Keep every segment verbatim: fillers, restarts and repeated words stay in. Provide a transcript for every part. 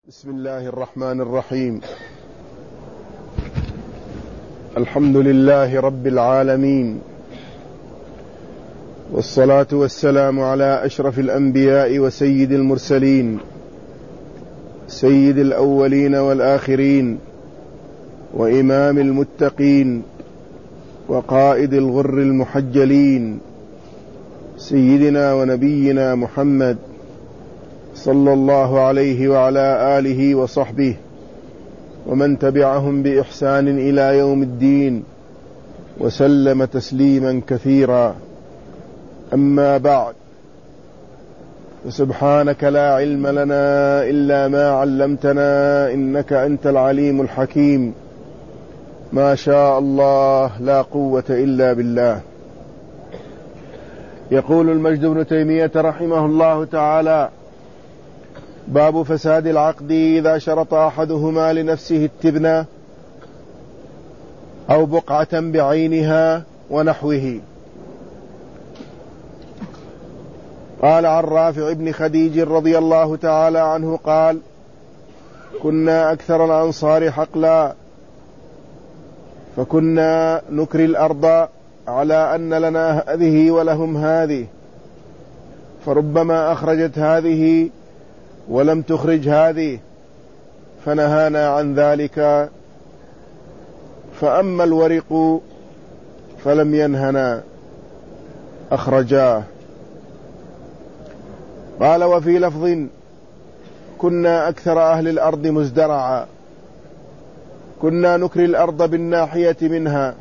بسم الله الرحمن الرحيم. الحمد لله رب العالمين، والصلاة والسلام على أشرف الأنبياء وسيد المرسلين، سيد الأولين والآخرين، وإمام المتقين، وقائد الغر المحجلين، سيدنا ونبينا محمد صلى الله عليه وعلى آله وصحبه ومن تبعهم بإحسان إلى يوم الدين، وسلم تسليما كثيرا. أما بعد، فسبحانك لا علم لنا إلا ما علمتنا إنك أنت العليم الحكيم. ما شاء الله لا قوة إلا بالله. يقول المجد بن تيمية رحمه الله تعالى: باب فساد العقد إذا شرط أحدهما لنفسه التبنة أو بقعة بعينها ونحوه. قال عن رافع بن خديج رضي الله تعالى عنه قال: كنا أكثر الأنصار حقلا، فكنا نكري الأرض على أن لنا هذه ولهم هذه، فربما أخرجت هذه ولم تخرج هذه، فنهانا عن ذلك. فأما الورق فلم ينهنا، أخرجاه. قال: وفي لفظ: كنا أكثر أهل الأرض مزدرعا، كنا نكري الأرض بالناحية منها،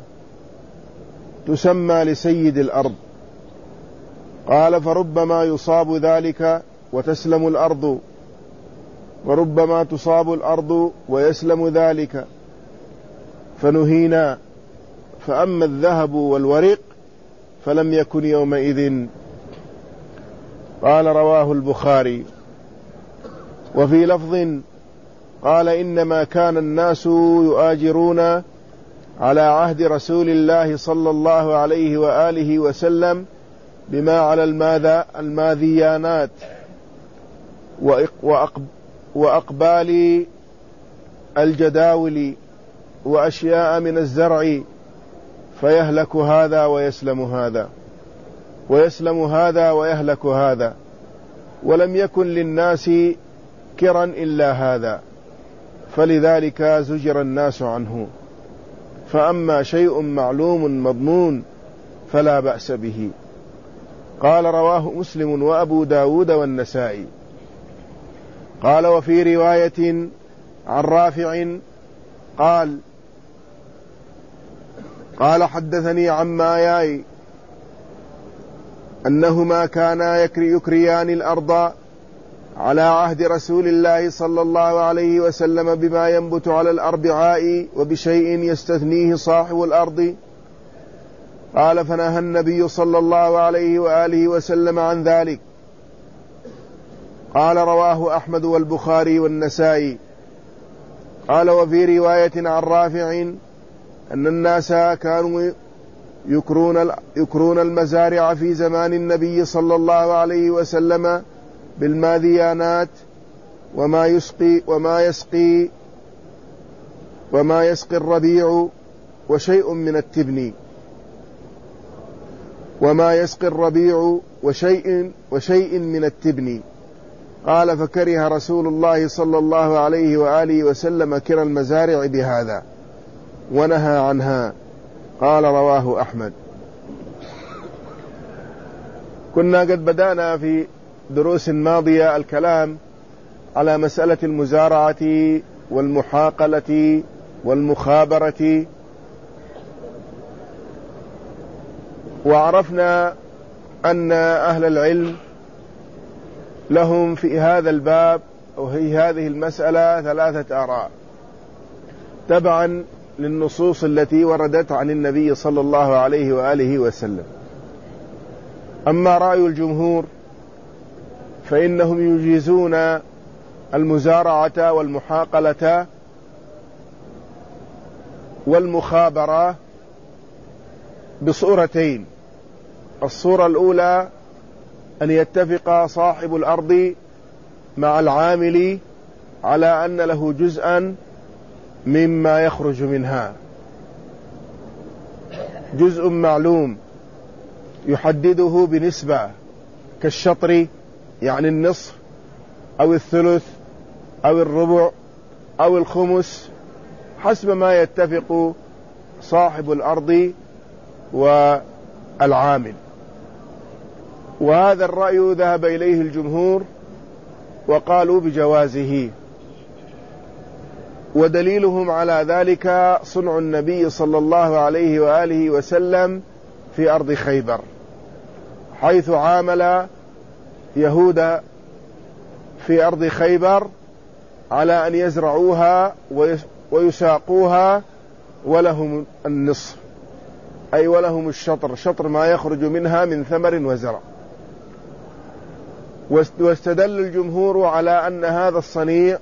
تسمى لسيد الأرض. قال: فربما يصاب ذلك وتسلم الأرض، وربما تصاب الأرض ويسلم ذلك، فنهينا. فأما الذهب والورق فلم يكن يومئذ. قال: رواه البخاري. وفي لفظ قال: إنما كان الناس يؤاجرون على عهد رسول الله صلى الله عليه وآله وسلم بما على الماذيانات وأقبال الجداول وأشياء من الزرع، فيهلك هذا ويسلم هذا، ويسلم هذا ويهلك هذا، ولم يكن للناس كرا إلا هذا، فلذلك زجر الناس عنه. فأما شيء معلوم مضمون فلا بأس به. قال: رواه مسلم وأبو داود والنسائي. قال: وفي رواية عن رافع قال: قال حدثني عماياي أنهما كانا يكريان الأرض على عهد رسول الله صلى الله عليه وسلم بما ينبت على الأربعاء وبشيء يستثنيه صاحب الأرض. قال: فنهى النبي صلى الله عليه وآله وسلم عن ذلك. قال: رواه أحمد والبخاري والنسائي. قال: وفي رواية عن رافع أن الناس كانوا يكرون, يكرون المزارع في زمان النبي صلى الله عليه وسلم بالماذيانات وما يسقي وما يسقي وما يسقي الربيع وشيء من التبن وما يسقي الربيع وشيء وشيء من التبن. قال: فكره رسول الله صلى الله عليه وآله وسلم كرى المزارع بهذا ونهى عنها. قال: رواه أحمد. كنا قد بدأنا في دروس ماضية الكلام على مسألة المزارعة والمحاقلة والمخابرة، وعرفنا أن أهل العلم لهم في هذا الباب أو في هذه المسألة ثلاثة آراء تبعا للنصوص التي وردت عن النبي صلى الله عليه وآله وسلم. أما رأي الجمهور فإنهم يجيزون المزارعة والمحاقلة والمخابرة بصورتين: الصورة الأولى أن يتفق صاحب الأرض مع العامل على أن له جزءا مما يخرج منها، جزء معلوم يحدده بنسبة كالشطر يعني النصف أو الثلث أو الربع أو الخمس حسب ما يتفق صاحب الأرض والعامل. وهذا الرأي ذهب إليه الجمهور وقالوا بجوازه، ودليلهم على ذلك صنع النبي صلى الله عليه وآله وسلم في أرض خيبر، حيث عامل يهود في أرض خيبر على أن يزرعوها ويساقوها ولهم النصف، أي ولهم الشطر، شطر ما يخرج منها من ثمر وزرع. واستدل الجمهور على أن هذا الصنيع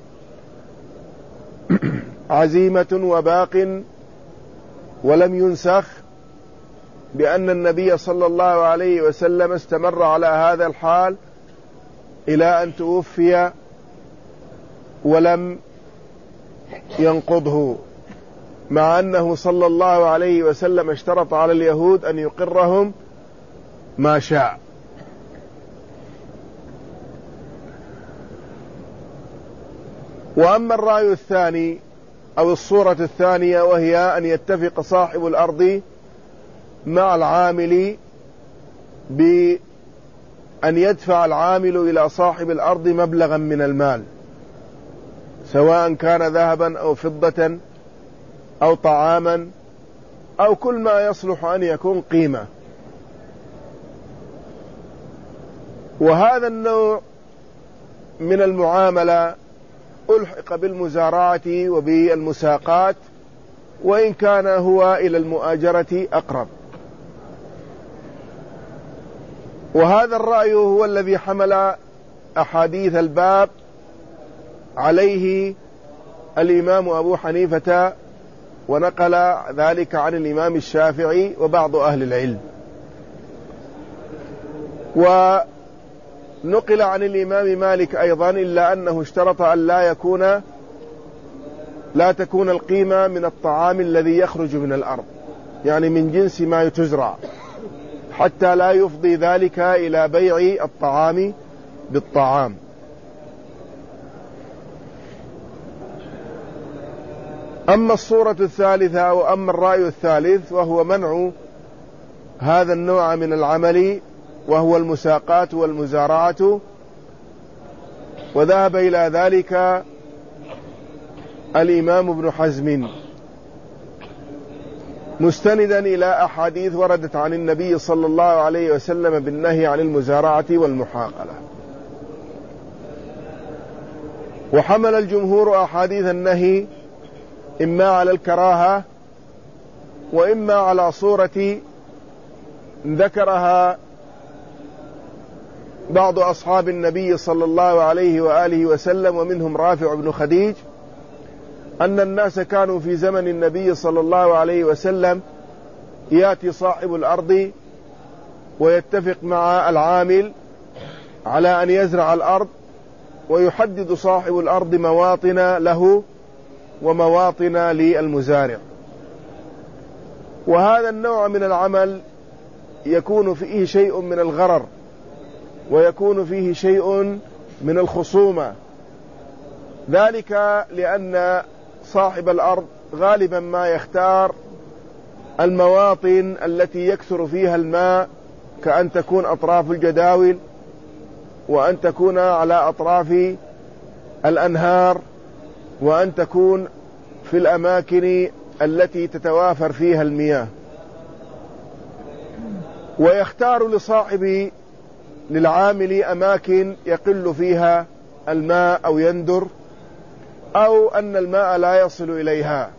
عزيمة وباق ولم ينسخ، بأن النبي صلى الله عليه وسلم استمر على هذا الحال إلى أن توفي ولم ينقضه، مع أنه صلى الله عليه وسلم اشترط على اليهود أن يقرهم ما شاء. وأما الرأي الثاني أو الصورة الثانية، وهي أن يتفق صاحب الأرض مع العامل بأن يدفع العامل إلى صاحب الأرض مبلغا من المال، سواء كان ذهبا أو فضة أو طعاما أو كل ما يصلح أن يكون قيمة. وهذا النوع من المعاملة ألحق بالمزارعة وبالمساقات، وإن كان هو إلى المؤاجرة أقرب. وهذا الرأي هو الذي حمل أحاديث الباب عليه الإمام أبو حنيفة، ونقل ذلك عن الإمام الشافعي وبعض أهل العلم، ونقل عن الإمام مالك أيضا، إلا أنه اشترط أن لا يكون لا تكون القيمة من الطعام الذي يخرج من الأرض، يعني من جنس ما تزرع، حتى لا يفضي ذلك إلى بيع الطعام بالطعام. أما الصورة الثالثة أو أما الرأي الثالث، وهو منع هذا النوع من العمل، وهو المساقات والمزارعة، وذهب إلى ذلك الإمام ابن حزم مستندا إلى أحاديث وردت عن النبي صلى الله عليه وسلم بالنهي عن المزارعة والمحاقلة. وحمل الجمهور أحاديث النهي إما على الكراهة وإما على صورة ذكرها بعض أصحاب النبي صلى الله عليه وآله وسلم، ومنهم رافع بن خديج، أن الناس كانوا في زمن النبي صلى الله عليه وسلم يأتي صاحب الأرض ويتفق مع العامل على أن يزرع الأرض، ويحدد صاحب الأرض مواطن له ومواطن للمزارع. وهذا النوع من العمل يكون فيه شيء من الغرر، ويكون فيه شيء من الخصومة، ذلك لأن صاحب الأرض غالبا ما يختار المواطن التي يكثر فيها الماء، كأن تكون أطراف الجداول، وأن تكون على أطراف الأنهار، وأن تكون في الأماكن التي تتوافر فيها المياه. ويختار لصاحب للعامل أماكن يقل فيها الماء أو يندر، أو أن الماء لا يصل إليها،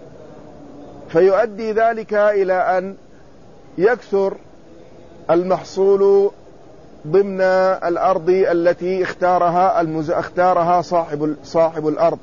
فيؤدي ذلك إلى أن يكثر المحصول ضمن الأرض التي اختارها المز... اختارها صاحب صاحب الأرض،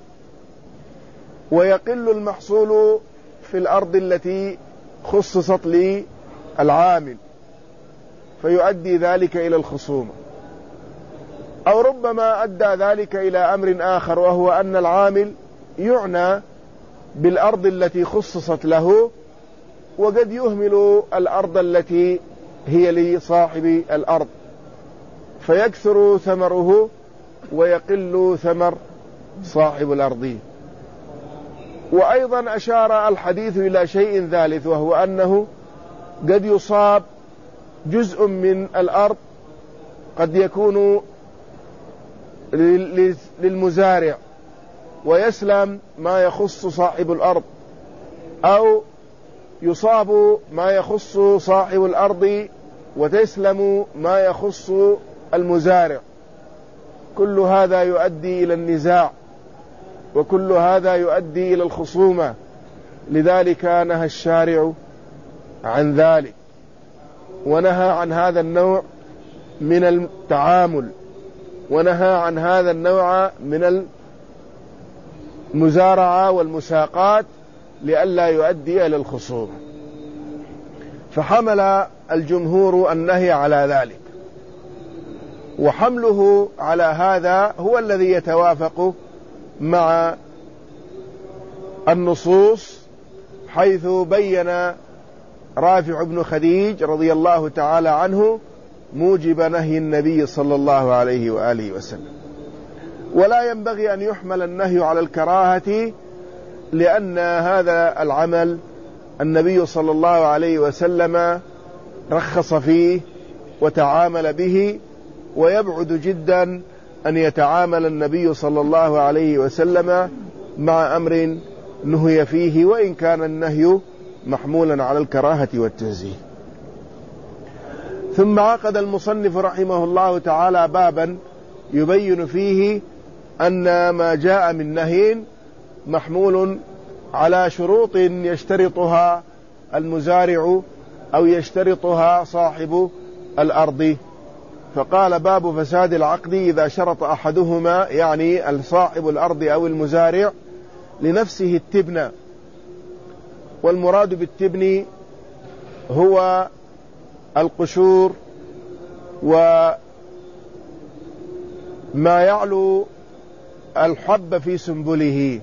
ويقل المحصول في الأرض التي خصصت للعامل، فيؤدي ذلك إلى الخصومة. أو ربما أدى ذلك إلى أمر آخر، وهو أن العامل يعنى بالأرض التي خصصت له، وقد يهمل الأرض التي هي لصاحب الأرض، فيكثر ثمره ويقل ثمر صاحب الأرض. وأيضا أشار الحديث إلى شيء ثالث، وهو أنه قد يصاب جزء من الأرض، قد يكون للمزارع ويسلم ما يخص صاحب الأرض، أو يصاب ما يخص صاحب الأرض وتسلم ما يخص المزارع. كل هذا يؤدي إلى النزاع، وكل هذا يؤدي إلى الخصومة، لذلك نهى الشارع عن ذلك، ونهى عن هذا النوع من التعامل، ونهى عن هذا النوع من المزارعة والمساقات لئلا يؤدي إلى الخصومة. فحمل الجمهور النهي على ذلك، وحمله على هذا هو الذي يتوافق مع النصوص، حيث بين رافع بن خديج رضي الله تعالى عنه موجب نهي النبي صلى الله عليه وآله وسلم. ولا ينبغي أن يحمل النهي على الكراهة، لأن هذا العمل النبي صلى الله عليه وسلم رخص فيه وتعامل به، ويبعد جدا أن يتعامل النبي صلى الله عليه وسلم مع أمر نهي فيه، وإن كان النهي محمولا على الكراهة والتنزيه. ثم عقد المصنف رحمه الله تعالى بابا يبين فيه أن ما جاء من نهي محمول على شروط يشترطها المزارع أو يشترطها صاحب الأرض. فقال: باب فساد العقد إذا شرط أحدهما، يعني صاحب الأرض أو المزارع، لنفسه التبن. والمراد بالتبن هو القشور وما يعلو الحب في سنبله،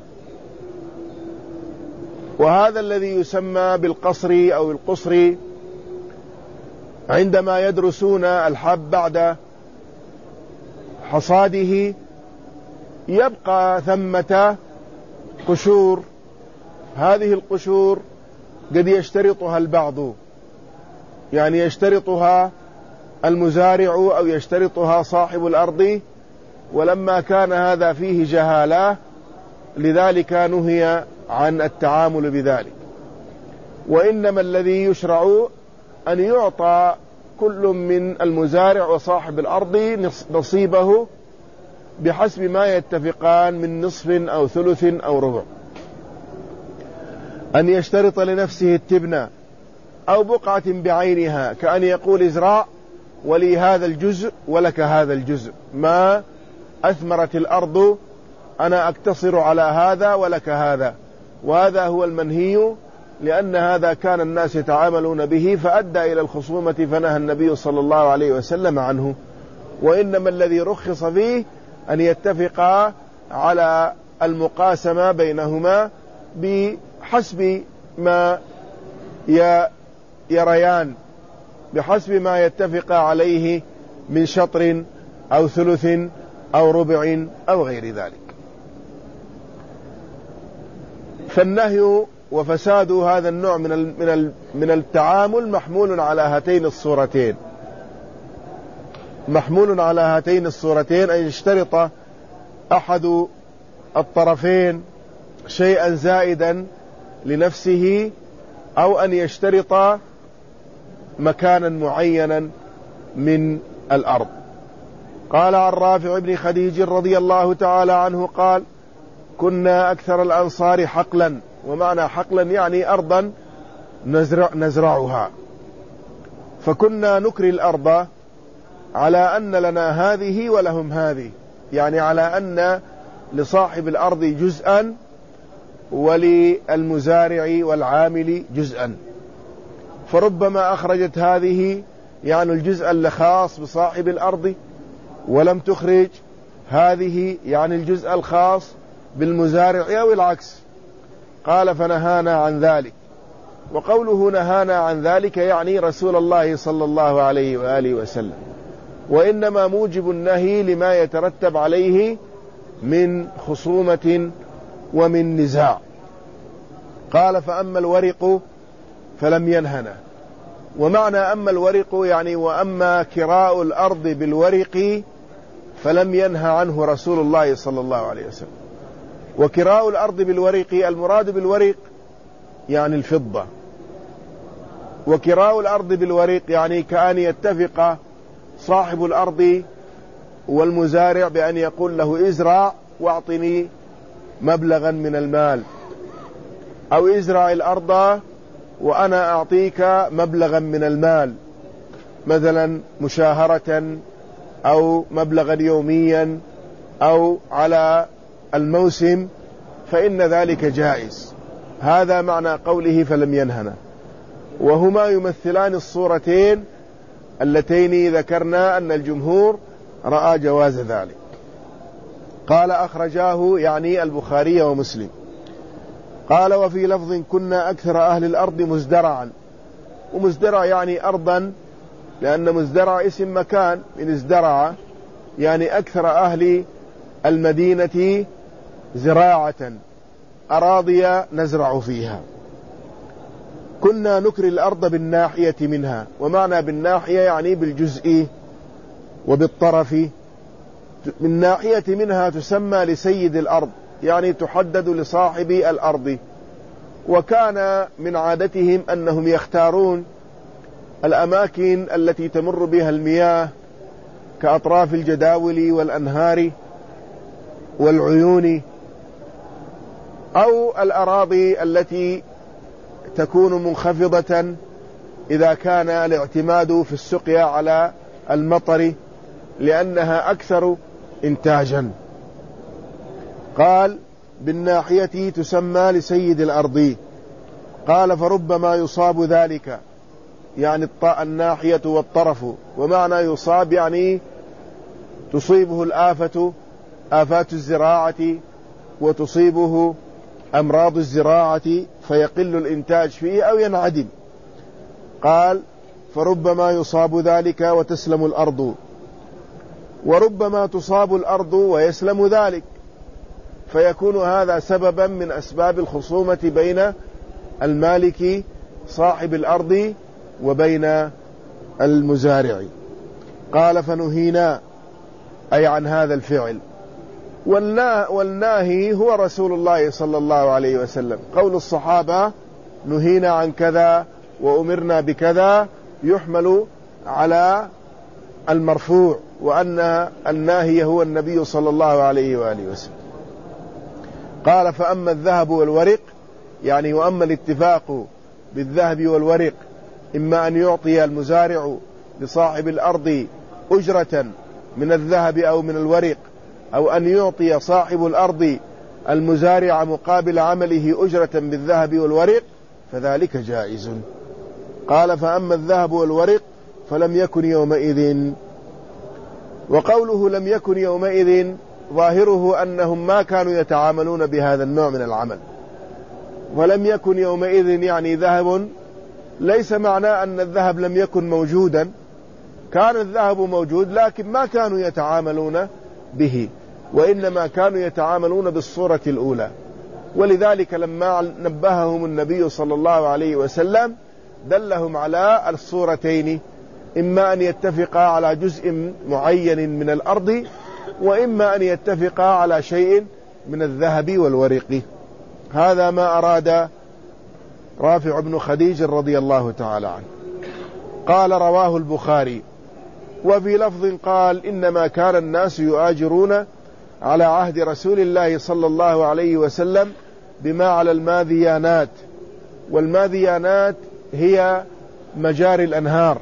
وهذا الذي يسمى بالقصر أو القصر. عندما يدرسون الحب بعد حصاده يبقى ثمة قشور، هذه القشور قد يشترطها البعض، يعني يشترطها المزارع أو يشترطها صاحب الأرض، ولما كان هذا فيه جهالة لذلك نهي عن التعامل بذلك. وإنما الذي يشرع أن يعطى كل من المزارع وصاحب الأرض نصيبه بحسب ما يتفقان من نصف أو ثلث أو ربع. أن يشترط لنفسه التبنة أو بقعة بعينها، كأن يقول: ازرع ولي هذا الجزء ولك هذا الجزء، ما أثمرت الأرض أنا أقتصر على هذا ولك هذا. وهذا هو المنهي، لأن هذا كان الناس يتعاملون به فأدى إلى الخصومة، فنهى النبي صلى الله عليه وسلم عنه. وإنما الذي رخص فيه أن يتفقا على المقاسمة بينهما بحسب ما يريان، بحسب ما يتفق عليه من شطر أو ثلث أو ربع أو غير ذلك. فالنهي وفساد هذا النوع من من من التعامل محمول على هاتين الصورتين، محمول على هاتين الصورتين، أن يشترط أحد الطرفين شيئا زائدا لنفسه، أو أن يشترط مكانا معينا من الأرض. قال عن رافع بن خديج رضي الله تعالى عنه قال: كنا أكثر الأنصار حقلا، ومعنى حقلا يعني أرضا نزرع نزرعها، فكنا نكري الأرض على أن لنا هذه ولهم هذه، يعني على أن لصاحب الأرض جزءا وللمزارع والعامل جزءا. فربما أخرجت هذه يعني الجزء الخاص بصاحب الأرض، ولم تخرج هذه يعني الجزء الخاص بالمزارع أو العكس. قال فنهانا عن ذلك. وقوله نهانا عن ذلك يعني رسول الله صلى الله عليه وآله وسلم، وإنما موجب النهي لما يترتب عليه من خصومة ومن نزاع. قال فأما الورق فلم ينهنا. ومعنى أما الورق يعني وأما كراء الأرض بالورق فلم ينهى عنه رسول الله صلى الله عليه وسلم. وكراء الأرض بالورق المراد بالورق يعني الفضة، وكراء الأرض بالورق يعني كأن يتفق صاحب الأرض والمزارع بأن يقول له ازرع واعطني مبلغا من المال، أو ازرع الأرض وأنا أعطيك مبلغا من المال، مثلا مشاهرة أو مبلغا يوميا أو على الموسم، فإن ذلك جائز. هذا معنى قوله فلم ينهنا، وهما يمثلان الصورتين اللتين ذكرنا أن الجمهور رأى جواز ذلك. قال أخرجاه يعني البخاري ومسلم. قال وفي لفظ كنا أكثر أهل الأرض مزدرعا. ومزدرع يعني أرضا، لأن مزدرع اسم مكان من ازدرع، يعني أكثر أهل المدينة زراعة، أراضي نزرع فيها. كنا نكري الأرض بالناحية منها. ومعنى بالناحية يعني بالجزء وبالطرف. من ناحية منها تسمى لسيد الأرض، يعني تحدد لصاحب الأرض. وكان من عادتهم أنهم يختارون الأماكن التي تمر بها المياه كأطراف الجداول والأنهار والعيون، أو الأراضي التي تكون منخفضة إذا كان الاعتماد في السقيا على المطر لأنها أكثر إنتاجا. قال بالناحية تسمى لسيد الأرض. قال فربما يصاب ذلك، يعني الناحية والطرف. ومعنى يصاب يعني تصيبه الآفة، آفات الزراعة، وتصيبه أمراض الزراعة فيقل الإنتاج فيه أو ينعدم. قال فربما يصاب ذلك وتسلم الأرض، وربما تصاب الأرض ويسلم ذلك، فيكون هذا سببا من أسباب الخصومة بين المالك صاحب الأرض وبين المزارع. قال فنهينا أي عن هذا الفعل. والناهي هو رسول الله صلى الله عليه وسلم. قول الصحابة نهينا عن كذا وأمرنا بكذا يحمل على المرفوع، وأن الناهي هو النبي صلى الله عليه وآله وسلم. قال فأما الذهب والورق يعني وأما الاتفاق بالذهب والورق، إما أن يعطي المزارع لصاحب الأرض أجرة من الذهب أو من الورق، أو أن يعطي صاحب الأرض المزارع مقابل عمله أجرة بالذهب والورق، فذلك جائز. قال فأما الذهب والورق فلم يكن يومئذ. وقوله لم يكن يومئذ ظاهره أنهم ما كانوا يتعاملون بهذا النوع من العمل. ولم يكن يومئذ يعني ذهب، ليس معنى أن الذهب لم يكن موجودا، كان الذهب موجود لكن ما كانوا يتعاملون به، وإنما كانوا يتعاملون بالصورة الأولى. ولذلك لما نبههم النبي صلى الله عليه وسلم دلهم على الصورتين، إما أن يتفقا على جزء معين من الأرض، وإما أن يتفقا على شيء من الذهب والورق. هذا ما أراد رافع بن خديج رضي الله تعالى عنه. قال رواه البخاري. وفي لفظ قال إنما كان الناس يؤاجرون على عهد رسول الله صلى الله عليه وسلم بما على الماذيانات. والماذيانات هي مجاري الأنهار،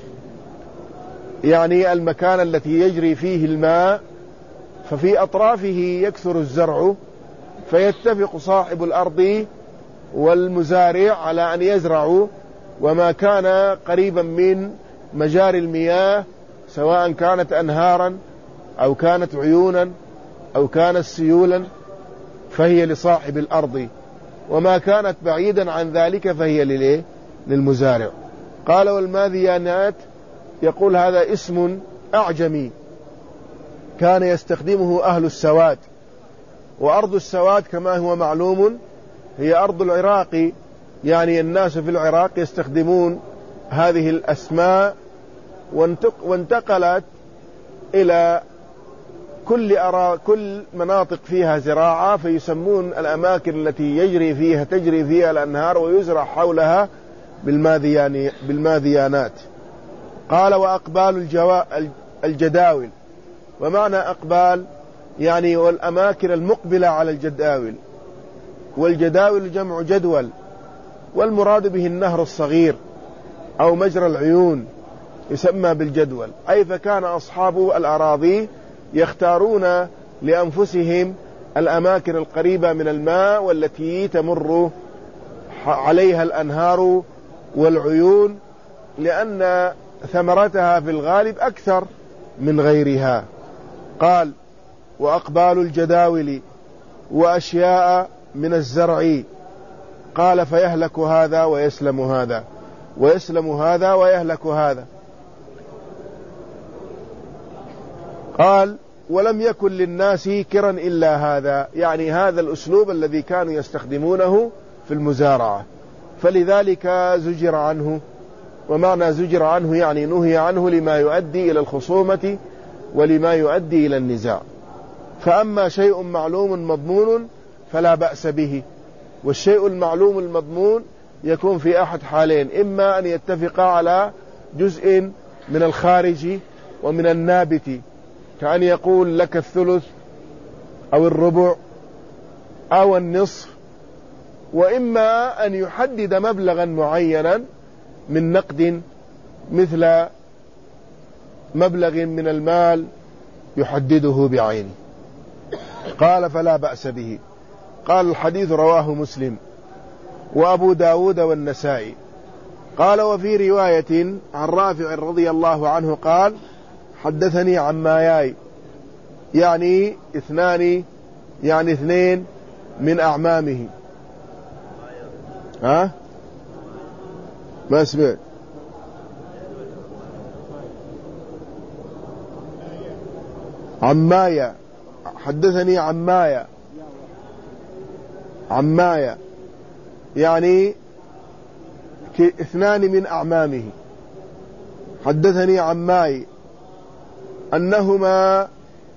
يعني المكان التي يجري فيه الماء، ففي أطرافه يكثر الزرع، فيتفق صاحب الأرض والمزارع على أن يزرعوا، وما كان قريبا من مجاري المياه سواء كانت أنهارا أو كانت عيونا أو كانت سيولا فهي لصاحب الأرض، وما كانت بعيدا عن ذلك فهي للإيه؟ للمزارع. قال والماذيانات يقول هذا اسم أعجمي كان يستخدمه أهل السواد، وأرض السواد كما هو معلوم هي أرض العراق، يعني الناس في العراق يستخدمون هذه الأسماء، وانتقلت إلى كل أرى كل مناطق فيها زراعة، فيسمون الأماكن التي يجري فيها تجري فيها الأنهار ويزرع حولها بالماذيان بالماذيانات. قال وأقبال الجوا الجداول، ومعنى أقبال يعني والأماكن المقبلة على الجداول، والجداول جمع جدول، والمراد به النهر الصغير أو مجرى العيون يسمى بالجدول، أي فكان أصحاب الأراضي يختارون لأنفسهم الأماكن القريبة من الماء والتي تمر عليها الأنهار والعيون، لأن ثمرتها في الغالب أكثر من غيرها. قال وأقبال الجداول وأشياء من الزرع، قال فيهلك هذا ويسلم هذا، ويسلم هذا ويهلك هذا. قال ولم يكن للناس كرا إلا هذا، يعني هذا الأسلوب الذي كانوا يستخدمونه في المزارعة، فلذلك زجر عنه. ومعنى زجر عنه يعني نهي عنه لما يؤدي إلى الخصومة ولما يؤدي إلى النزاع. فأما شيء معلوم مضمون فلا بأس به، والشيء المعلوم المضمون يكون في أحد حالين: إما أن يتفق على جزء من الخارج ومن النابت، كأن يقول لك الثلث أو الربع أو النصف، وإما أن يحدد مبلغا معينا من نقد مثل مبلغ من المال يحدده بعينه. قال فلا بأس به. قال الحديث رواه مسلم وأبو داود والنسائي. قال وفي رواية عن رافع رضي الله عنه قال حدثني عماياي، يعني اثنان يعني اثنين من أعمامه. ها ما سمعت. عمايا، حدثني عمايا، عمايا يعني اثنان من أعمامه. حدثني عماي أنهما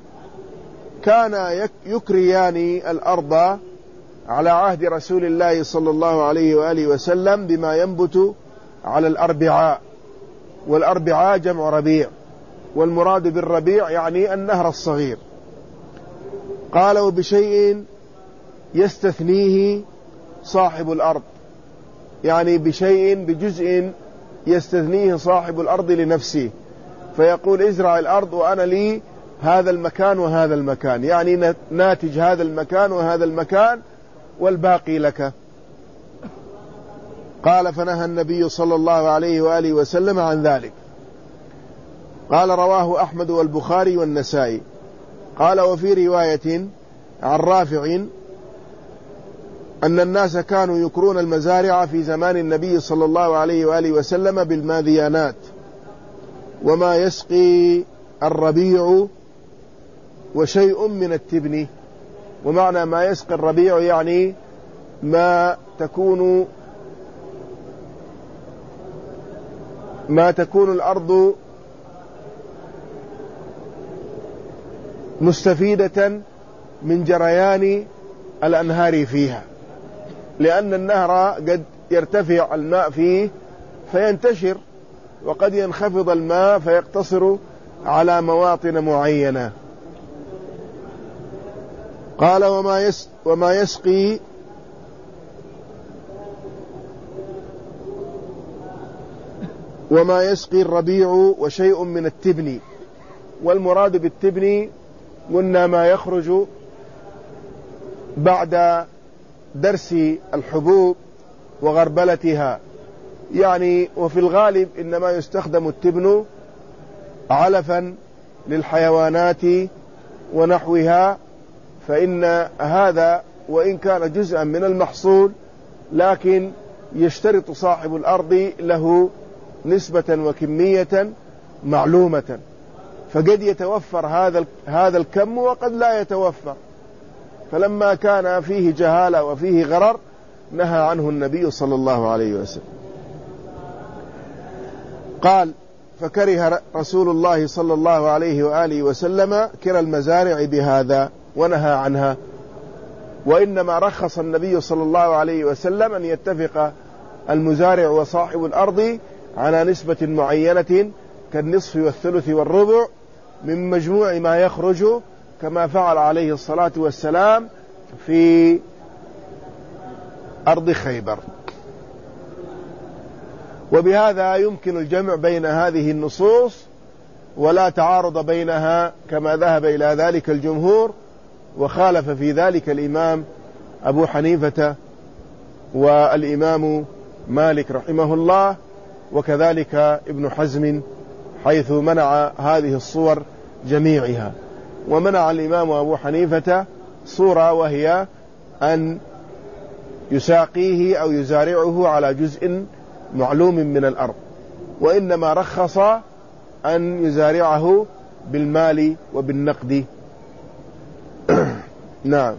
كانا يكريان الأرض على عهد رسول الله صلى الله عليه وآله وسلم بما ينبت على الأربعاء، والأربعاء جمع ربيع، والمراد بالربيع يعني النهر الصغير. قال وبشيء يستثنيه صاحب الأرض، يعني بشيء بجزء يستثنيه صاحب الأرض لنفسه، فيقول ازرع الأرض وأنا لي هذا المكان وهذا المكان، يعني ناتج هذا المكان وهذا المكان والباقي لك. قال فنهى النبي صلى الله عليه وآله وسلم عن ذلك. قال رواه أحمد والبخاري والنسائي. قال وفي رواية عن رافع أن الناس كانوا يكرون المزارع في زمان النبي صلى الله عليه وآله وسلم بالماذيانات، وما يسقي الربيع وشيء من التبن. ومعنى ما يسقي الربيع يعني ما تكون ما تكون الأرض مستفيدة من جريان الأنهار فيها، لأن النهر قد يرتفع الماء فيه فينتشر، وقد ينخفض الماء فيقتصر على مواطن معينة. قال وما يس وما يسقي وما يسقي الربيع وشيء من التبن، والمراد بالتبن قلنا ما يخرج بعد درس الحبوب وغربلتها، يعني وفي الغالب إنما يستخدم التبن علفا للحيوانات ونحوها، فإن هذا وإن كان جزءا من المحصول لكن يشترط صاحب الأرض له نسبة وكمية معلومة، فقد يتوفر هذا هذا الكم وقد لا يتوفر، فلما كان فيه جهالة وفيه غرر نهى عنه النبي صلى الله عليه وسلم. قال: فكره رسول الله صلى الله عليه وآله وسلم كرى المزارع بهذا ونهى عنها، وإنما رخص النبي صلى الله عليه وسلم أن يتفق المزارع وصاحب الأرض على نسبة معينة كالنصف والثلث والربع من مجموع ما يخرج، كما فعل عليه الصلاة والسلام في أرض خيبر. وبهذا يمكن الجمع بين هذه النصوص ولا تعارض بينها كما ذهب إلى ذلك الجمهور، وخالف في ذلك الإمام أبو حنيفة والإمام مالك رحمه الله، وكذلك ابن حزم حيث منع هذه الصور جميعها. ومنع الإمام أبو حنيفة صورة وهي أن يساقيه أو يزارعه على جزء معلوم من الأرض، وإنما رخص أن يزارعه بالمال وبالنقد. نعم.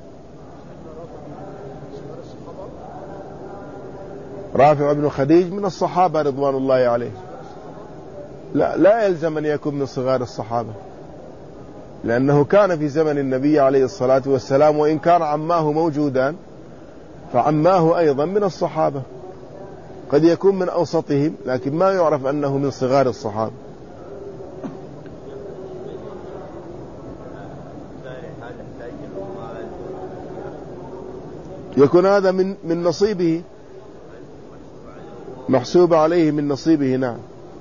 رافع بن خديج من الصحابة رضوان الله عليه. لا, لا يلزم أن يكون من صغار الصحابة، لأنه كان في زمن النبي عليه الصلاة والسلام، وإن كان عماه موجودان فعماه أيضا من الصحابة، قد يكون من أوسطهم لكن ما يعرف أنه من صغار الصحابة. يكون هذا من من نصيبه، محسوب عليه من نصيبه. نعم.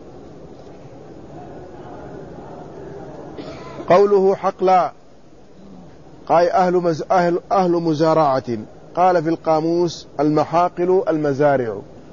قوله حقلا، قال أهل, مز... أهل... أهل مزارعة. قال في القاموس: المحاقل المزارع،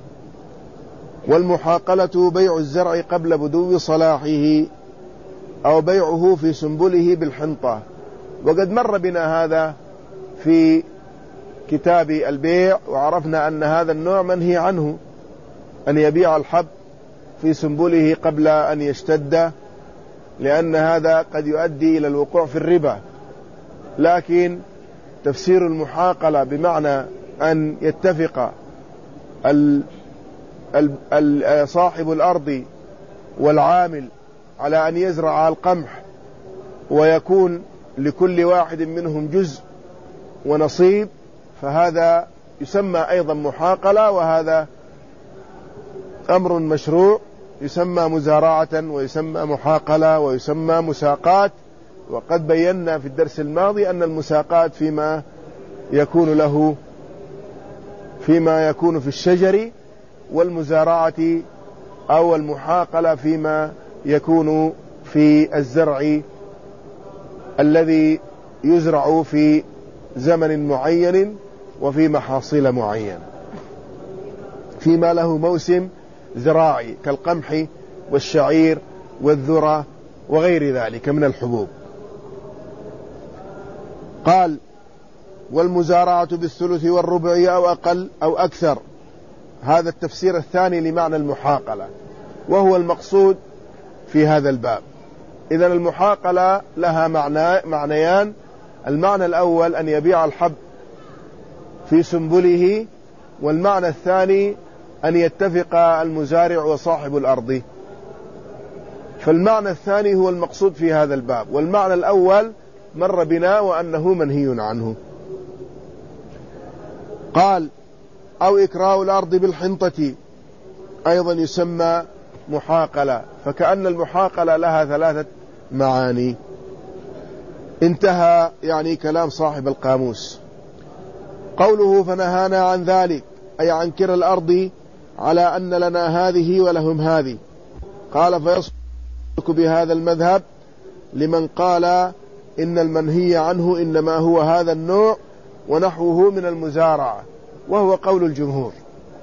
والمحاقلة بيع الزرع قبل بدو صلاحه أو بيعه في سنبله بالحنطة. وقد مر بنا هذا في كتاب البيع، وعرفنا أن هذا النوع منهي عنه، أن يبيع الحب في سنبله قبل أن يشتد، لأن هذا قد يؤدي إلى الوقوع في الربا. لكن تفسير المحاقلة بمعنى أن يتفق ال ال صاحب الأرض والعامل على أن يزرع القمح، ويكون لكل واحد منهم جزء ونصيب، فهذا يسمى أيضا محاقلة، وهذا أمر مشروع، يسمى مزارعة ويسمى محاقلة ويسمى مساقات. وقد بينا في الدرس الماضي أن المساقات فيما يكون له فيما يكون في الشجر، والمزارعة أو المحاقلة فيما يكون في الزرع الذي يزرع في زمن معين وفي محاصيل معين، فيما له موسم زراعي كالقمح والشعير والذرة وغير ذلك من الحبوب. قال: والمزارعة بالثلث والربع أو أقل أو أكثر. هذا التفسير الثاني لمعنى المحاقلة، وهو المقصود في هذا الباب. إذن المحاقلة لها معنى معنيان: المعنى الأول أن يبيع الحب في سنبله، والمعنى الثاني أن يتفق المزارع وصاحب الأرض. فالمعنى الثاني هو المقصود في هذا الباب، والمعنى الأول مر بنا وأنه منهي عنه. قال: أو إكراء الأرض بالحنطة أيضا يسمى محاقلة، فكأن المحاقلة لها ثلاثة معاني. انتهى يعني كلام صاحب القاموس. قوله: فنهانا عن ذلك، أي عن كرى الأرض على أن لنا هذه ولهم هذه. قال: فيصدق بهذا المذهب لمن قال إن المنهي عنه إنما هو هذا النوع ونحوه من المزارعة، وهو قول الجمهور.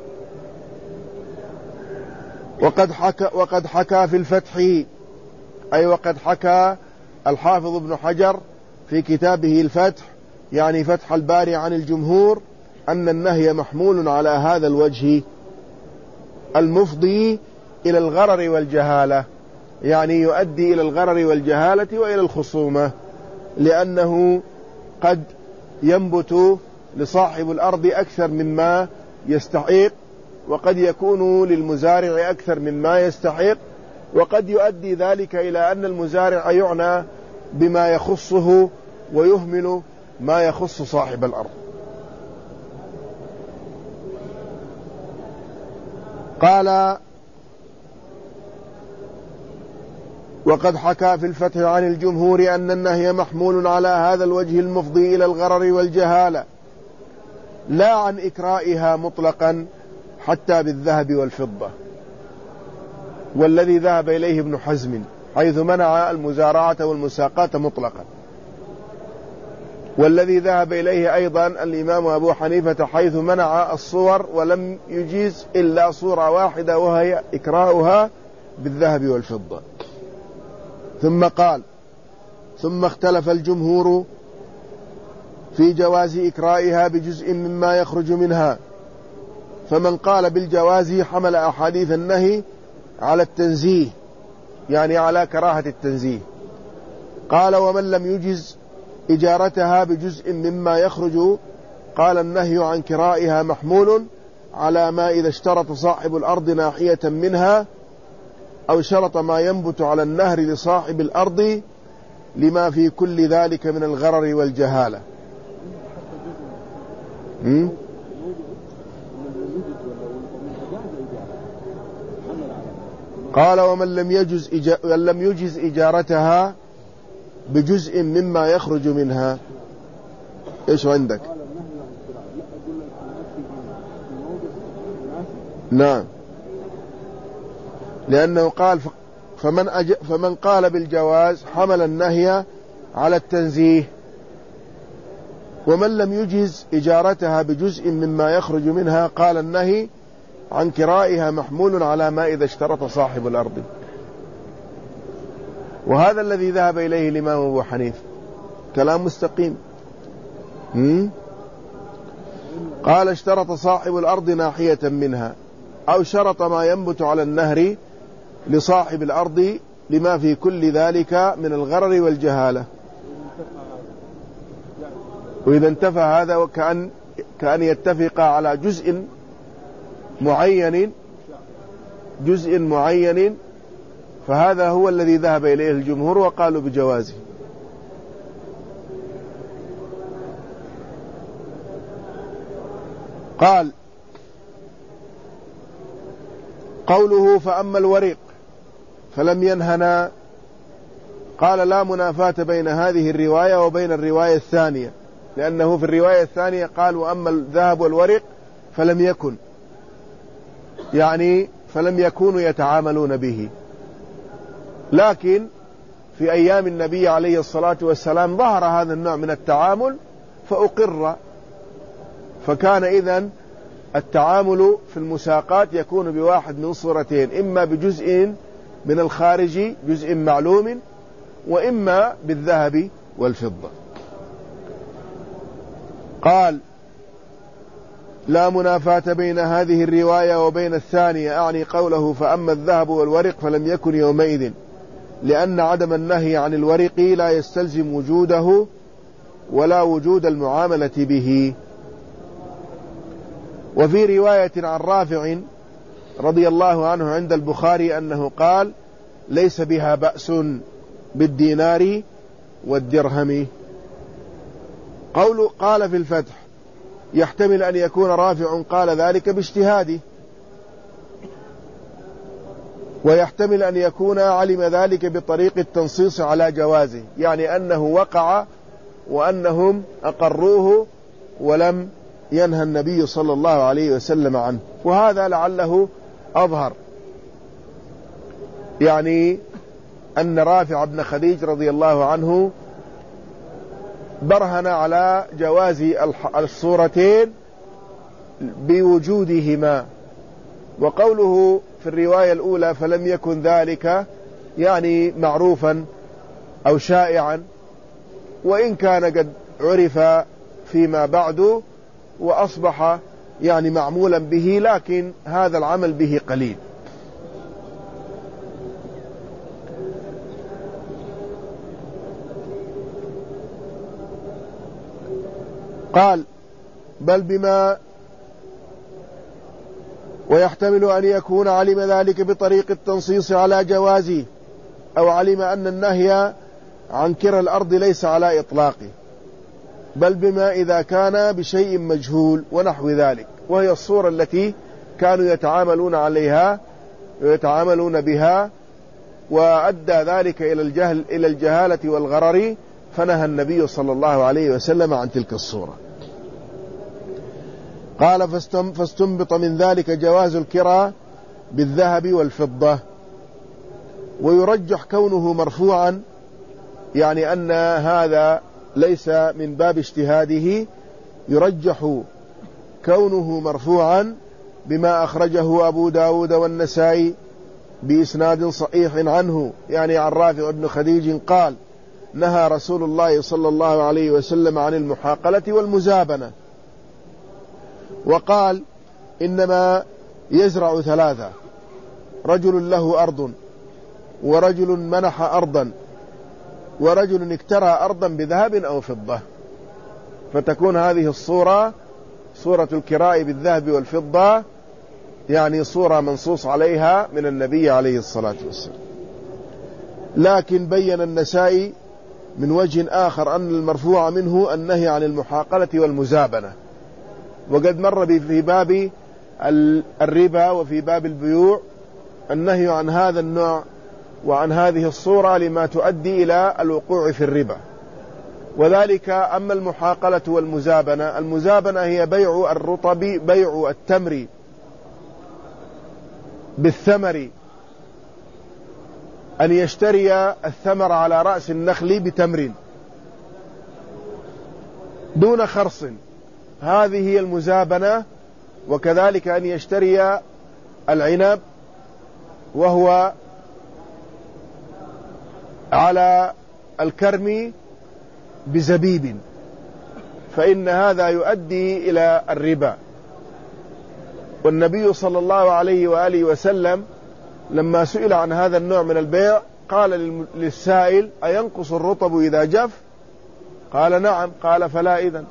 وقد حكى, وقد حكى في الفتح أي وقد حكى الحافظ ابن حجر في كتابه الفتح يعني فتح الباري عن الجمهور أن النهي محمول على هذا الوجه المفضي إلى الغرر والجهالة، يعني يؤدي إلى الغرر والجهالة وإلى الخصومة، لأنه قد ينبت لصاحب الأرض أكثر مما يستحق، وقد يكون للمزارع أكثر مما يستحق، وقد يؤدي ذلك إلى أن المزارع يعنى بما يخصه ويهمل ما يخص صاحب الأرض. قال وقد حكى في الفتح عن الجمهور أن النهي محمول على هذا الوجه المفضي إلى الغرر والجهالة لا عن إكرائها مطلقا حتى بالذهب والفضة، والذي ذهب إليه ابن حزم حيث منع المزارعة والمساقاة مطلقا، والذي ذهب إليه أيضا الإمام أبو حنيفة حيث منع الصور ولم يجيز إلا صورة واحدة وهي إكراؤها بالذهب والفضة. ثم قال ثم اختلف الجمهور في جواز إكرائها بجزء مما يخرج منها، فمن قال بالجواز حمل أحاديث النهي على التنزيه، يعني على كراهة التنزيه. قال ومن لم يجز إجارتها بجزء مما يخرج قال النهي عن كرائها محمول على ما إذا اشترط صاحب الأرض ناحية منها أو شرط ما ينبت على النهر لصاحب الأرض لما في كل ذلك من الغرر والجهالة. م? قال ومن لم يجز, إجا... لم يجز إجارتها بجزء مما يخرج منها. إيش عندك؟ نعم، لأنه قال فمن, أج... فمن قال بالجواز حمل النهي على التنزيه، ومن لم يجز إجارتها بجزء مما يخرج منها قال النهي عن كرائها محمول على ما إذا اشترط صاحب الأرض. وهذا الذي ذهب إليه الإمام أبو حنيفة، كلام مستقيم. م? قال اشترط صاحب الأرض ناحية منها أو شرط ما ينبت على النهر لصاحب الأرض لما في كل ذلك من الغرر والجهالة. وإذا انتفى هذا وكأن كأن يتفق على جزء معين جزء معين فهذا هو الذي ذهب إليه الجمهور وقالوا بجوازه. قال قوله فأما الورق فلم ينهنا، قال لا منافاة بين هذه الرواية وبين الرواية الثانية، لأنه في الرواية الثانية قال وأما الذهب والورق فلم يكن، يعني فلم يكونوا يتعاملون به، لكن في أيام النبي عليه الصلاة والسلام ظهر هذا النوع من التعامل فأقر، فكان إذن التعامل في المساقات يكون بواحد من صورتين، إما بجزء من الخارج جزء معلوم، وإما بالذهب والفضة. قال لا منافاة بين هذه الرواية وبين الثانية، أعني قوله فأما الذهب والورق فلم يكن يومئذ، لأن عدم النهي عن الورق لا يستلزم وجوده ولا وجود المعاملة به. وفي رواية عن رافع رضي الله عنه عند البخاري أنه قال ليس بها بأس بالدينار والدرهم. قول قال في الفتح يحتمل أن يكون رافع قال ذلك باجتهاده، ويحتمل أن يكون علم ذلك بطريق التنصيص على جوازه، يعني أنه وقع وأنهم أقروه ولم ينهى النبي صلى الله عليه وسلم عنه، وهذا لعله أظهر، يعني أن رافع بن خديج رضي الله عنه برهن على جواز الصورتين بوجودهما. وقوله في الرواية الأولى فلم يكن ذلك يعني معروفا أو شائعا، وإن كان قد عرف فيما بعد وأصبح يعني معمولا به، لكن هذا العمل به قليل. قال بل بما ويحتمل أن يكون علم ذلك بطريق التنصيص على جوازه، أو علم أن النهي عن كرى الأرض ليس على إطلاقه، بل بما إذا كان بشيء مجهول ونحو ذلك، وهي الصورة التي كانوا يتعاملون عليها ويتعاملون بها، وأدى ذلك إلى الجهل إلى الجهالة والغرر، فنهى النبي صلى الله عليه وسلم عن تلك الصورة. قال فاستنبط من ذلك جواز الكرى بالذهب والفضة، ويرجح كونه مرفوعا، يعني أن هذا ليس من باب اجتهاده، يرجح كونه مرفوعا بما أخرجه أبو داود والنسائي بإسناد صحيح عنه، يعني عن رافع بن خديج قال نهى رسول الله صلى الله عليه وسلم عن المحاقلة والمزابنة، وقال إنما يزرع ثلاثة: رجل له أرض، ورجل منح أرضا، ورجل اكترى أرضا بذهب أو فضة. فتكون هذه الصورة صورة الكراء بالذهب والفضة، يعني صورة منصوص عليها من النبي عليه الصلاة والسلام. لكن بين النسائي من وجه آخر أن المرفوع منه النهي عن المحاقلة والمزابنة، وقد مر في باب الربا وفي باب البيوع النهي عن هذا النوع وعن هذه الصورة لما تؤدي إلى الوقوع في الربا. وذلك أما المحاقلة والمزابنة، المزابنة هي بيع الرطب، بيع التمر بالثمر، أن يشتري الثمر على رأس النخل بتمر دون خرص، هذه هي المزابنة. وكذلك أن يشتري العنب وهو على الكرم بزبيب، فإن هذا يؤدي إلى الربا. والنبي صلى الله عليه وآله وسلم لما سئل عن هذا النوع من البيع قال للسائل: أينقص الرطب إذا جف؟ قال: نعم. قال: فلا إذن.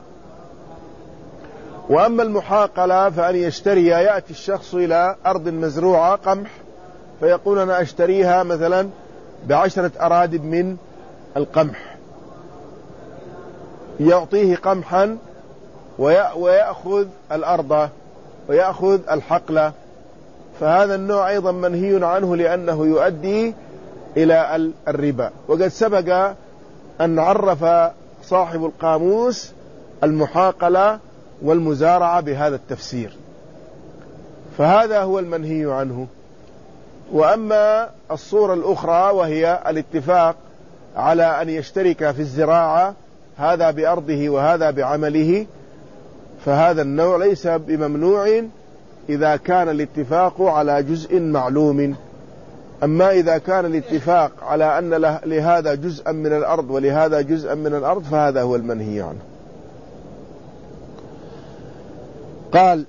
وأما المحاقلة فأن يشتري، يأتي الشخص إلى أرض مزروعة قمح فيقول: أنا أشتريها مثلا بعشرة أرادب من القمح، يعطيه قمحا ويأخذ الأرض ويأخذ الحقلة، فهذا النوع أيضا منهي عنه لأنه يؤدي إلى الربا. وقد سبق أن عرف صاحب القاموس المحاقلة والمزارعة بهذا التفسير، فهذا هو المنهي عنه. وأما الصورة الأخرى وهي الاتفاق على أن يشترك في الزراعة، هذا بأرضه وهذا بعمله، فهذا النوع ليس بممنوع إذا كان الاتفاق على جزء معلوم. أما إذا كان الاتفاق على أن لهذا جزءا من الأرض ولهذا جزءا من الأرض فهذا هو المنهي عنه. قال: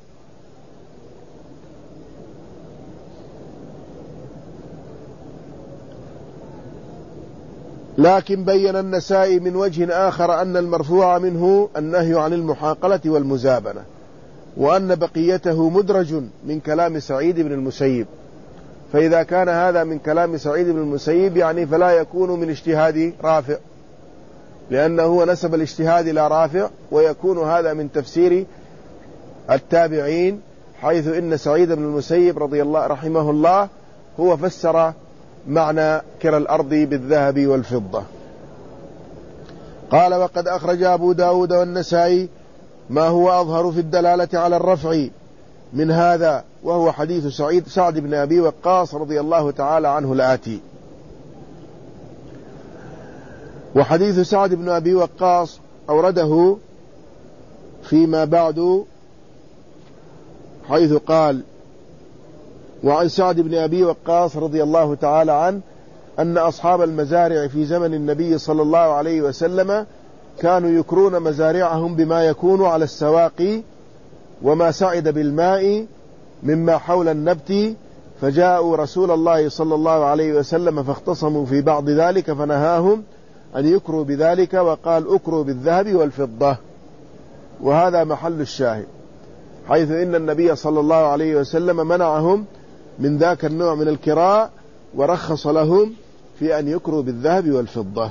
لكن بين النسائي من وجه آخر أن المرفوع منه النهي عن المحاقلة والمزابنة، وأن بقيته مدرج من كلام سعيد بن المسيب. فإذا كان هذا من كلام سعيد بن المسيب يعني فلا يكون من اجتهاد رافع، لأنه هو نسب الاجتهاد إلى رافع، ويكون هذا من تفسير التابعين، حيث إن سعيد بن المسيب رضي الله رحمه الله هو فسر معنى كرى الأرض بالذهب والفضة. قال: وقد أخرج أبو داود والنسائي ما هو أظهر في الدلالة على الرفع من هذا، وهو حديث سعيد سعد بن أبي وقاص رضي الله تعالى عنه الآتي. وحديث سعد بن أبي وقاص أورده فيما بعد، حيث قال: وعن سعد بن أبي وقاص رضي الله تعالى عنه أن أصحاب المزارع في زمن النبي صلى الله عليه وسلم كانوا يكرون مزارعهم بما يكون على السواقي وما سعد بالماء مما حول النبت، فجاءوا رسول الله صلى الله عليه وسلم فاختصموا في بعض ذلك فنهاهم أن يكروا بذلك، وقال أكروا بالذهب والفضة. وهذا محل الشاهد، حيث إن النبي صلى الله عليه وسلم منعهم من ذاك النوع من الكراء ورخص لهم في أن يكروا بالذهب والفضة.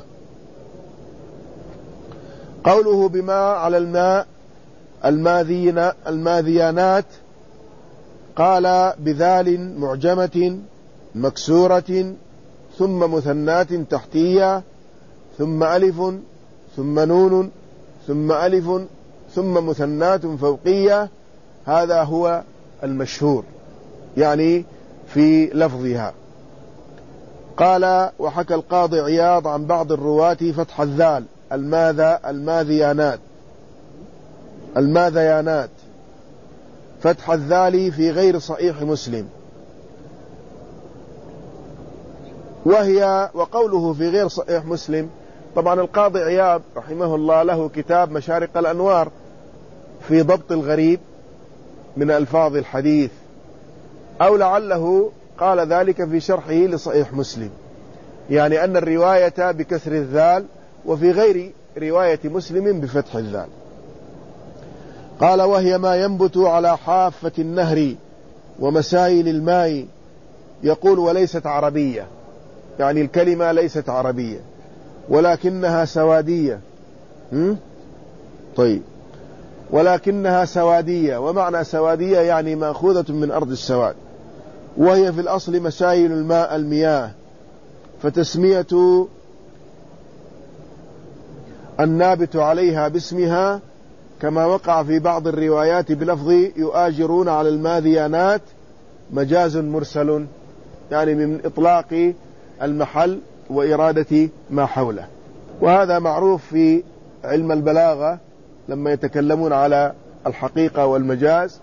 قوله بما على الماء الماذين الماذيانات، قال بذال معجمة مكسورة ثم مثنات تحتية ثم ألف ثم نون ثم ألف ثم مثنات فوقية، هذا هو المشهور يعني في لفظها. قال وحكى القاضي عياض عن بعض الرواة فتح الذال الماذا الماذيانات الماذيانات فتح الذال في غير صحيح مسلم، وهي وقوله في غير صحيح مسلم، طبعا القاضي عياض رحمه الله له كتاب مشارق الأنوار في ضبط الغريب من ألفاظ الحديث، أو لعله قال ذلك في شرحه لصحيح مسلم، يعني أن الرواية بكسر الذال وفي غير رواية مسلم بفتح الذال. قال وهي ما ينبت على حافة النهر ومسائل الماء، يقول وليست عربية، يعني الكلمة ليست عربية ولكنها سوادية. طيب ولكنها سوادية، ومعنى سوادية يعني مأخوذة من أرض السواد، وهي في الأصل مسائل الماء المياه، فتسمية النابت عليها باسمها كما وقع في بعض الروايات بلفظ يؤاجرون على الماذيانات مجاز مرسل، يعني من إطلاق المحل وإرادة ما حوله. وهذا معروف في علم البلاغة لما يتكلمون على الحقيقة والمجاز،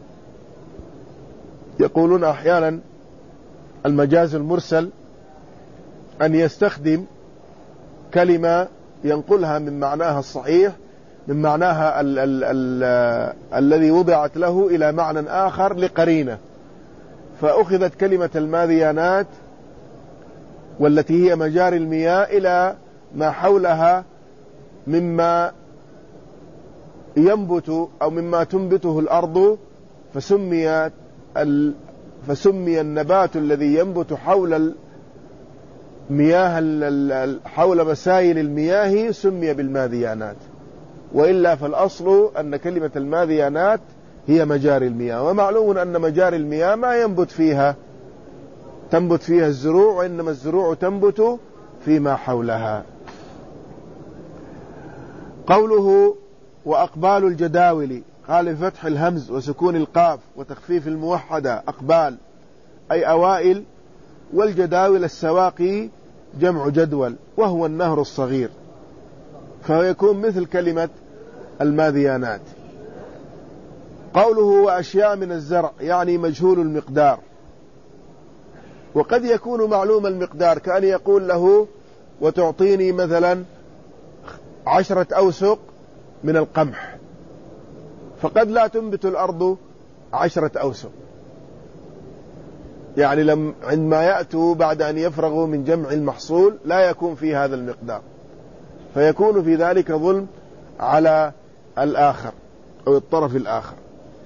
يقولون أحيانا المجاز المرسل أن يستخدم كلمة ينقلها من معناها الصحيح من معناها ال ال ال الذي وضعت له إلى معنى آخر لقرينة، فأخذت كلمة الماذيانات والتي هي مجاري المياه إلى ما حولها مما ينبت أو مما تنبته الأرض، فسمي ال فسمي النبات الذي ينبت حول المياه حول مسائل المياه سمي بالماذيانات، وإلا فالأصل أن كلمة الماذيانات هي مجاري المياه، ومعلوم أن مجاري المياه ما ينبت فيها تنبت فيها الزروع، وإنما الزروع تنبت فيما حولها. قوله وأقبال الجداول، قال بفتح الهمز وسكون القاف وتخفيف الموحدة أقبال أي أوائل، والجداول السواقي جمع جدول وهو النهر الصغير، فيكون مثل كلمة الماذيانات. قوله وأشياء من الزرع يعني مجهول المقدار، وقد يكون معلوم المقدار، كأن يقول له وتعطيني مثلا عشرة أوسق من القمح، فقد لا تنبت الأرض عشرة أوسق، يعني لم عندما يأتوا بعد أن يفرغوا من جمع المحصول لا يكون في هذا المقدار، فيكون في ذلك ظلم على الآخر أو الطرف الآخر.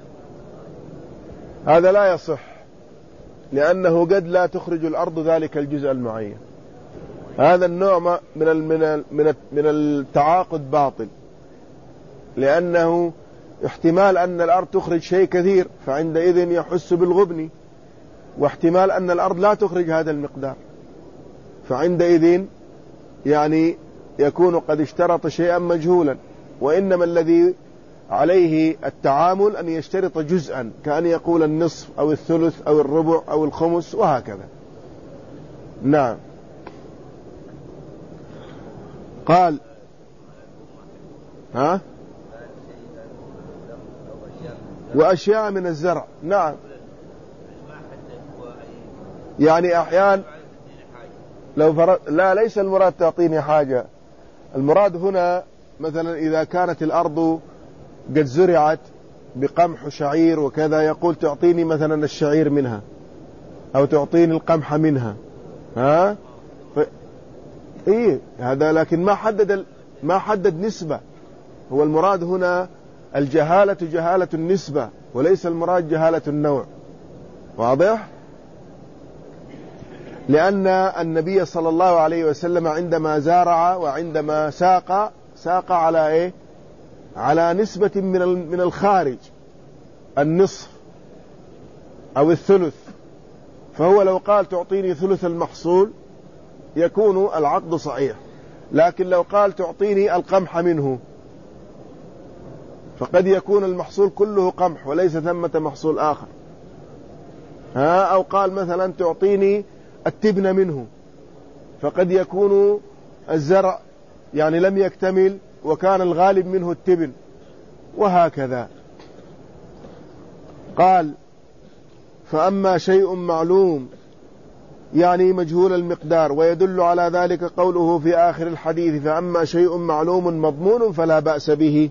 هذا لا يصح، لأنه قد لا تخرج الأرض ذلك الجزء المعين. هذا النوع من من من التعاقد باطل، لأنه احتمال أن الأرض تخرج شيء كثير فعندئذ يحس بالغبن، واحتمال أن الأرض لا تخرج هذا المقدار فعندئذ يعني يكون قد اشترط شيئا مجهولا، وإنما الذي عليه التعامل أن يشترط جزءا، كأن يقول النصف أو الثلث أو الربع أو الخمس وهكذا. نعم. قال ها وأشياء من الزرع، نعم، يعني أحيان لو فرض لا، ليس المراد تعطيني حاجة. المراد هنا مثلا إذا كانت الأرض قد زرعت بقمح وشعير وكذا، يقول تعطيني مثلا الشعير منها أو تعطيني القمح منها، ها ف... إيه هذا، لكن ما حدد ما حدد نسبة. هو المراد هنا الجهالة جهالة النسبة، وليس المراد جهالة النوع. واضح؟ لأن النبي صلى الله عليه وسلم عندما زارع وعندما ساق ساق على إيه؟ على نسبة من من الخارج، النصف أو الثلث. فهو لو قال تعطيني ثلث المحصول يكون العقد صحيح، لكن لو قال تعطيني القمح منه فقد يكون المحصول كله قمح وليس ثمة محصول آخر. ها، أو قال مثلا تعطيني التبن منه، فقد يكون الزرع يعني لم يكتمل وكان الغالب منه التبن، وهكذا. قال فأما شيء معلوم يعني مجهول المقدار، ويدل على ذلك قوله في آخر الحديث فأما شيء معلوم مضمون فلا بأس به.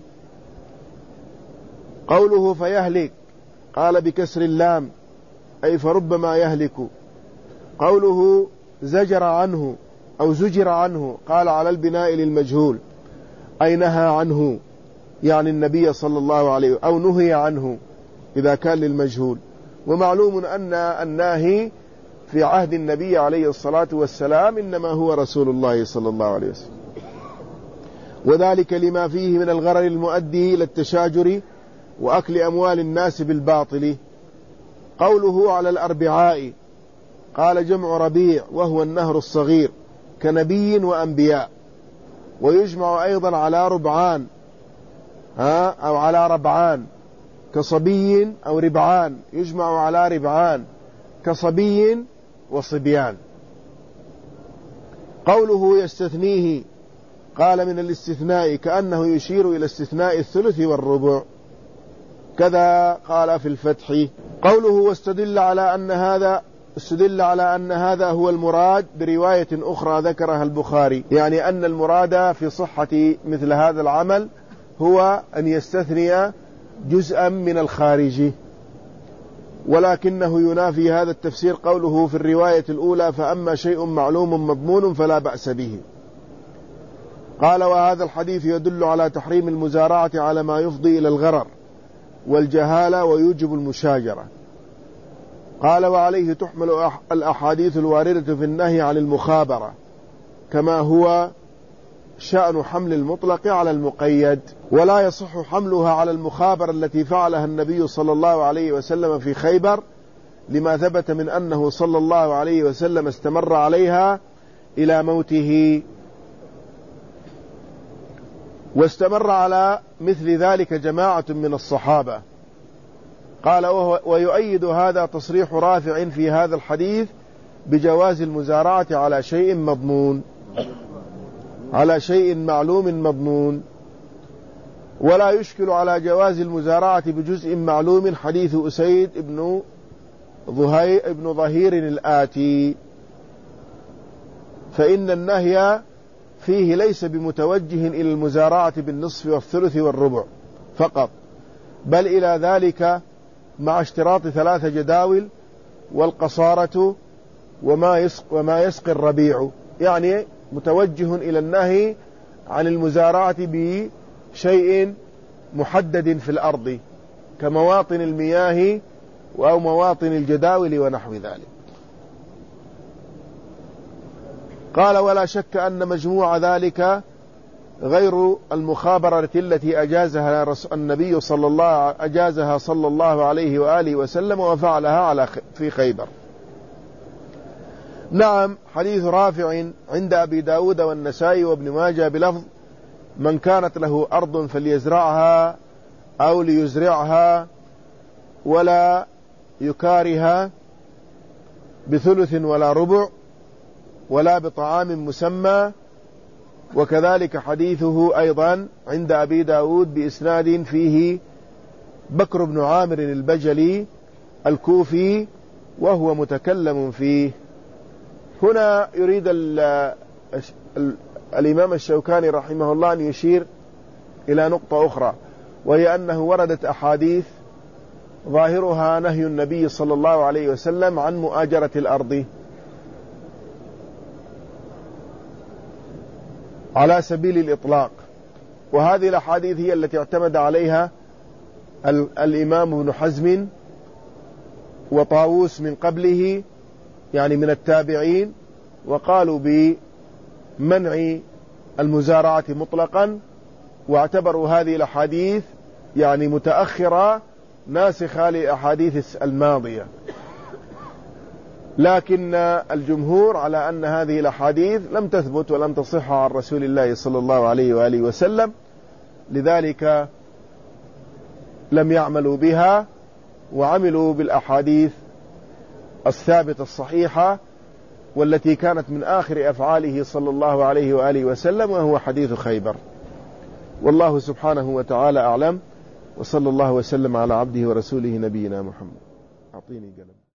قوله فيهلك قال بكسر اللام أي فربما يهلك. قوله زجر عنه أو زجر عنه قال على البناء للمجهول أي نهى عنه، يعني النبي صلى الله عليه وسلم، أو نهي عنه إذا كان للمجهول. ومعلوم أن الناهي في عهد النبي عليه الصلاة والسلام إنما هو رسول الله صلى الله عليه وسلم، وذلك لما فيه من الغرر المؤدي إلى التشاجر وأكل أموال الناس بالباطل. قوله على الأربعاء قال جمع ربيع وهو النهر الصغير كنبي وأنبياء، ويجمع أيضا على ربعان ها أو على ربعان كصبي أو ربعان، يجمع على ربعان كصبي وصبيان. قوله يستثنيه قال من الاستثناء كأنه يشير إلى استثناء الثلث والربع، كذا قال في الفتح. قوله واستدل على أن هذا استدل على أن هذا هو المراد برواية أخرى ذكرها البخاري، يعني أن المراد في صحة مثل هذا العمل هو أن يستثني جزءا من الخارج، ولكنه ينافي هذا التفسير قوله في الرواية الأولى فأما شيء معلوم مضمون فلا بأس به. قال وهذا الحديث يدل على تحريم المزارعة على ما يفضي إلى الغرر والجهالة ويوجب المشاجرة. قال وعليه تحمل الأحاديث الواردة في النهي عن المخابرة، كما هو شأن حمل المطلق على المقيد، ولا يصح حملها على المخابرة التي فعلها النبي صلى الله عليه وسلم في خيبر، لما ثبت من أنه صلى الله عليه وسلم استمر عليها إلى موته، واستمر على مثل ذلك جماعة من الصحابة. قال وهو ويؤيد هذا تصريح رافع في هذا الحديث بجواز المزارعة على شيء مضمون على شيء معلوم مضمون، ولا يشكل على جواز المزارعة بجزء معلوم حديث أسيد ابن ظهير ابن ظهير الآتي، فإن النهي فيه ليس بمتوجه إلى المزارعة بالنصف والثلث والربع فقط، بل إلى ذلك مع اشتراط ثلاث جداول والقصارة وما يسق وما يسقي الربيع، يعني متوجه إلى النهي عن المزارعة بشيء محدد في الأرض كمواطن المياه أو مواطن الجداول ونحو ذلك. قال ولا شك أن مجموع ذلك غير المخابرة التي أجازها النبي صلى الله أجازها صلى الله عليه وآله وسلم وفعلها على في خيبر. نعم، حديث رافع عند أبي داود والنسائي وابن ماجه بلفظ من كانت له أرض فليزرعها أو ليزرعها ولا يكارها بثلث ولا ربع ولا بطعام مسمى. وكذلك حديثه أيضا عند أبي داود بإسناد فيه بكر بن عامر البجلي الكوفي وهو متكلم فيه. هنا يريد ال ال الإمام الشوكاني رحمه الله أن يشير إلى نقطة أخرى، وهي أنه وردت أحاديث ظاهرها نهي النبي صلى الله عليه وسلم عن مؤاجرة الأرض على سبيل الإطلاق، وهذه الأحاديث هي التي اعتمد عليها الإمام ابن حزم وطاووس من قبله، يعني من التابعين، وقالوا بمنع المزارعة مطلقا، واعتبروا هذه الأحاديث يعني متأخرة ناسخة للأحاديث الماضية. لكن الجمهور على أن هذه الأحاديث لم تثبت ولم تصح عن رسول الله صلى الله عليه وآله وسلم، لذلك لم يعملوا بها، وعملوا بالأحاديث الثابتة الصحيحة والتي كانت من آخر أفعاله صلى الله عليه وآله وسلم، وهو حديث خيبر. والله سبحانه وتعالى أعلم، وصلى الله وسلم على عبده ورسوله نبينا محمد. أعطيني قلم.